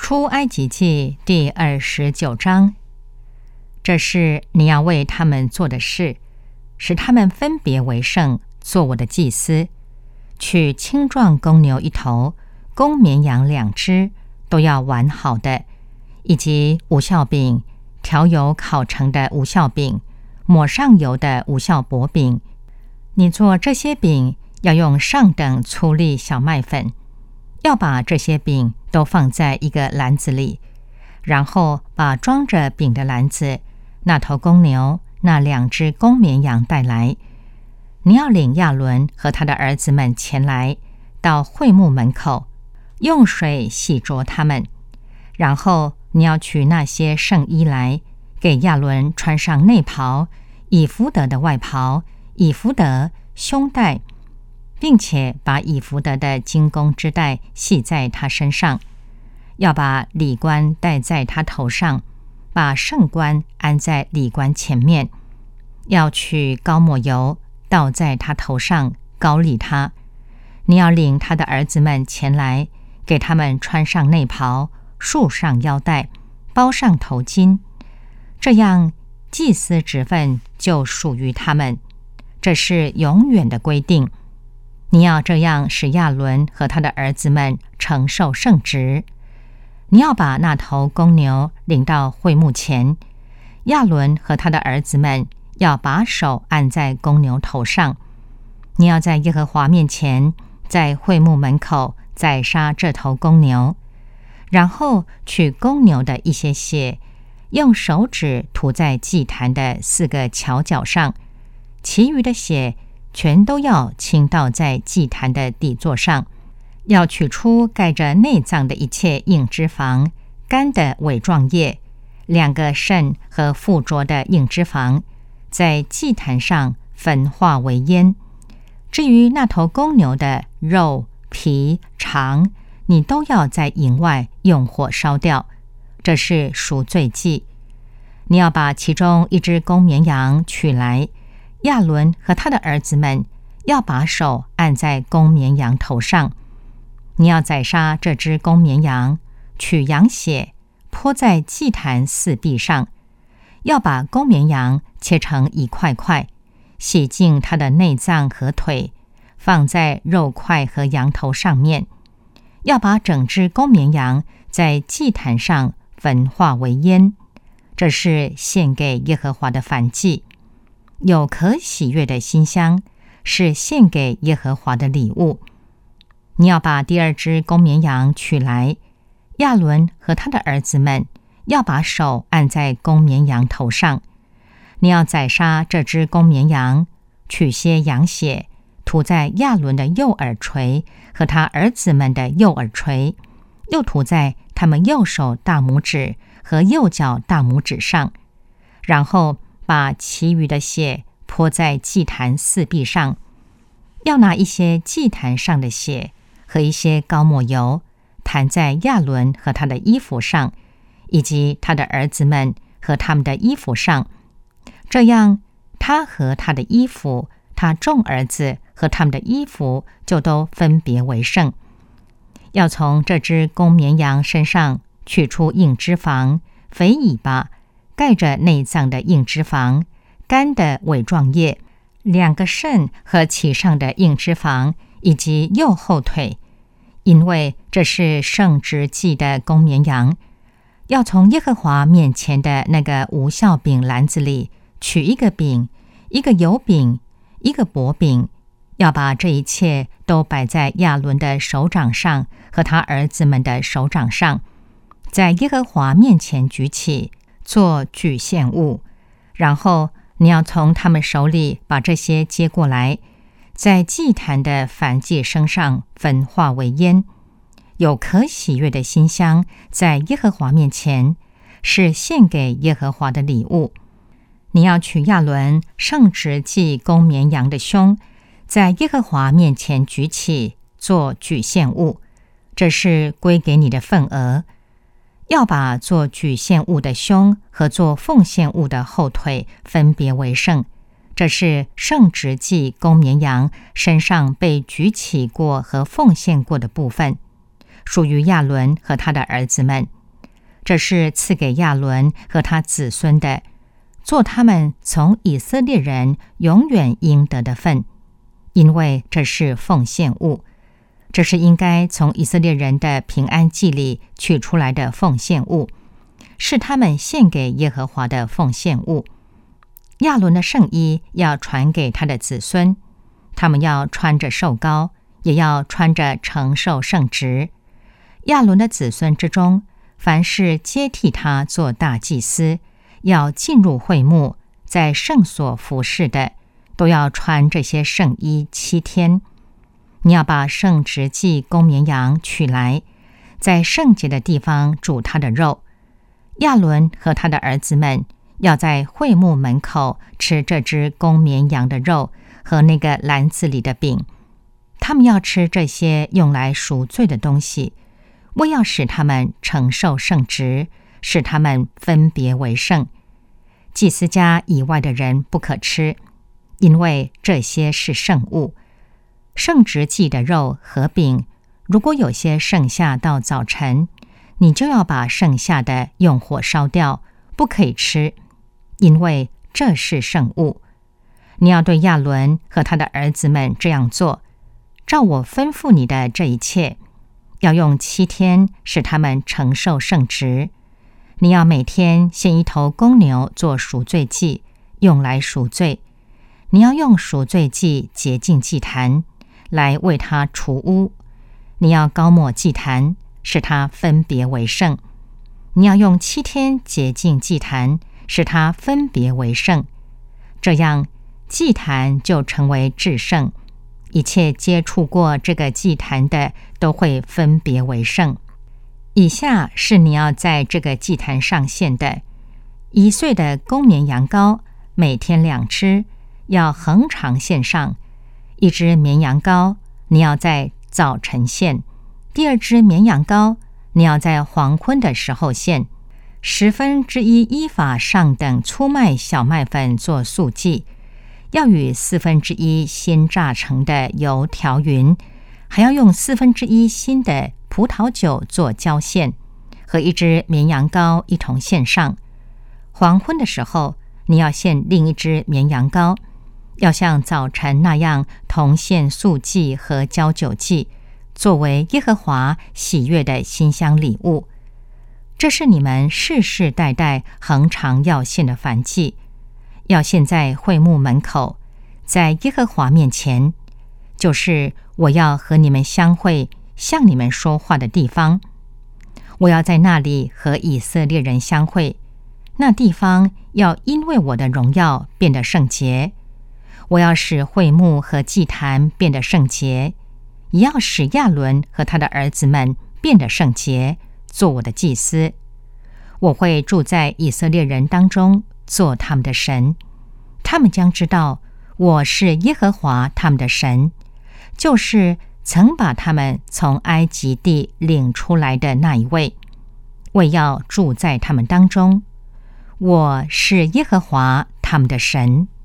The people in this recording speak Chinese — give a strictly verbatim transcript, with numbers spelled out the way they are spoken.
出埃及记第二十九章，这是你要为他们做的事，使他们分别为圣，做我的祭司。取青壮公牛一头，公绵羊两只，都要完好的，以及无酵饼，调油烤成的无酵饼，抹上油的无酵薄饼。你做这些饼，要用上等粗粒小麦粉，要把这些饼都放在一个篮子里，然后把装着饼的篮子、那头公牛、那两只公绵羊带来。你要领亚伦和他的儿子们前来，到会幕门口，用水洗濯他们。然后你要取那些圣衣来，给亚伦穿上内袍、以弗得的外袍、以弗得、胸带，并且把以弗得的金弓之带系在他身上，要把礼冠戴在他头上，把圣冠安在礼冠前面，要取膏抹油倒在他头上，膏立他。你要领他的儿子们前来，给他们穿上内袍，束上腰带，包上头巾，这样祭司职分就属于他们，这是永远的规定。你要这样使亚伦和他的儿子们承受圣职。你要把那头公牛领到会幕前，亚伦和他的儿子们要把手按在公牛头上。你要在耶和华面前，在会幕门口宰杀这头公牛，然后取公牛的一些血，用手指涂在祭坛的四个桥角上，其余的血全都要倾倒在祭坛的底座上。要取出盖着内脏的一切硬脂肪、干的尾状叶、两个肾和附着的硬脂肪，在祭坛上焚化为烟。至于那头公牛的肉、皮、肠，你都要在营外用火烧掉，这是赎罪祭。你要把其中一只公绵羊取来，亚伦和他的儿子们要把手按在公绵羊头上。你要宰杀这只公绵羊，取羊血泼在祭坛四壁上，要把公绵羊切成一块块，洗净它的内脏和腿，放在肉块和羊头上面。要把整只公绵羊在祭坛上焚化为烟，这是献给耶和华的燔祭，有可喜悦的馨香，是献给耶和华的礼物。你要把第二只公绵羊取来，亚伦和他的儿子们要把手按在公绵羊头上。你要宰杀这只公绵羊，取些羊血涂在亚伦的右耳垂和他儿子们的右耳垂，又涂在他们右手大拇指和右脚大拇指上，然后把其余的血泼在祭坛四壁上。要拿一些祭坛上的血和一些膏抹油，弹在亚伦和他的衣服上，以及他的儿子们和他们的衣服上，这样他和他的衣服、他众儿子和他们的衣服就都分别为圣。要从这只公绵羊身上取出硬脂肪、肥尾巴、盖着内脏的硬脂肪、干的尾状叶、两个肾和其上的硬脂肪，以及右后腿，因为这是圣职祭的公绵羊。要从耶和华面前的那个无酵饼篮子里取一个饼，一个油饼，一个薄饼，要把这一切都摆在亚伦的手掌上和他儿子们的手掌上，在耶和华面前举起，做举献物。然后你要从他们手里把这些接过来，在祭坛的燔祭牲上焚化为烟，有可喜悦的馨香，在耶和华面前，是献给耶和华的礼物。你要取亚伦圣职祭公绵羊的胸，在耶和华面前举起，做举献物，这是归给你的份额。要把做举献物的胸和做奉献物的后腿分别为圣，这是圣职祭公绵羊身上被举起过和奉献过的部分，属于亚伦和他的儿子们。 这是赐给亚伦和他子孙的，做他们从以色列人永远应得的份，因为这是奉献物，这是应该从以色列人的平安祭里取出来的奉献物，是他们献给耶和华的奉献物。亚伦的圣衣要传给他的子孙，他们要穿着受膏，也要穿着承受圣职。亚伦的子孙之中，凡是接替他做大祭司，要进入会幕，在圣所服侍的，都要穿这些圣衣七天。你要把圣职祭公绵羊取来，在圣洁的地方煮他的肉。亚伦和他的儿子们要在会幕门口吃这只公绵羊的肉和那个篮子里的饼，他们要吃这些用来赎罪的东西，为要使他们承受圣职，使他们分别为圣。祭司家以外的人不可吃，因为这些是圣物。圣职祭的肉和饼，如果有些剩下到早晨，你就要把剩下的用火烧掉，不可以吃，因为这是圣物。你要对亚伦和他的儿子们这样做，照我吩咐你的这一切，要用七天使他们承受圣职。你要每天献一头公牛做赎罪祭，用来赎罪。你要用赎罪祭洁净祭坛，来为他除污。你要膏抹祭坛，使它分别为圣。你要用七天洁净祭坛，使它分别为圣。这样，祭坛就成为至圣，一切接触过这个祭坛的都会分别为圣。以下是你要在这个祭坛上献的：一岁的公绵羊羔，每天两只，要恒常献上；一只绵羊羔，你要在早晨献；第二只绵羊羔，你要在黄昏的时候献。十分之一依法上等粗麦小麦粉做素祭，要与四分之一新榨成的油调匀，还要用四分之一新的葡萄酒做交献，和一只绵羊羔一同献上。黄昏的时候，你要献另一只绵羊羔，要像早晨那样同献素祭和交酒祭，作为耶和华喜悦的馨香礼物。这是你们世世代代恒常要献的燔祭，要献在会幕门口，在耶和华面前，就是我要和你们相会，向你们说话的地方。我要在那里和以色列人相会，那地方要因为我的荣耀变得圣洁。我要使会幕和祭坛变得圣洁，也要使亚伦和他的儿子们变得圣洁，做我的祭司。我会住在以色列人当中，做他们的神。他们将知道我是耶和华他们的神，就是曾把他们从埃及地领出来的那一位。我要住在他们当中，我是耶和华他们的神。